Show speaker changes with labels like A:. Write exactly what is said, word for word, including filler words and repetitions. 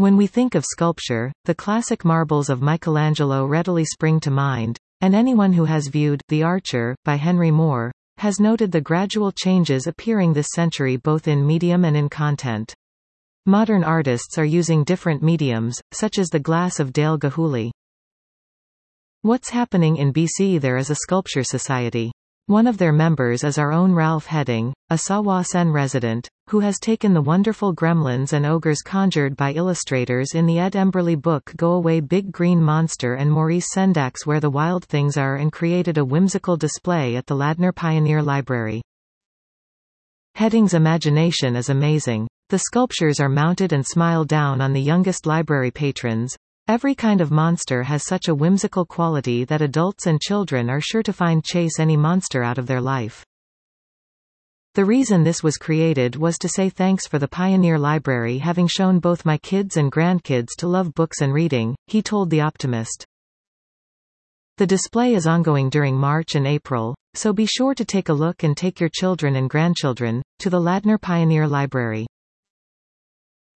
A: When we think of sculpture, the classic marbles of Michelangelo readily spring to mind, and anyone who has viewed The Archer, by Henry Moore, has noted the gradual changes appearing this century both in medium and in content. Modern artists are using different mediums, such as the glass of Dale Gahuli. What's happening in B C? There is a sculpture society. One of their members is our own Ralph Hedding, a Sawa-sen resident, who has taken the wonderful gremlins and ogres conjured by illustrators in the Ed Emberley book Go Away Big Green Monster and Maurice Sendak's Where the Wild Things Are and created a whimsical display at the Ladner Pioneer Library. Hedding's imagination is amazing. The sculptures are mounted and smile down on the youngest library patrons. Every kind of monster has such a whimsical quality that adults and children are sure to find chase any monster out of their life. The reason this was created was to say thanks for the Pioneer Library having shown both my kids and grandkids to love books and reading, he told The Optimist. The display is ongoing during March and April, so be sure to take a look and take your children and grandchildren to the Ladner Pioneer Library.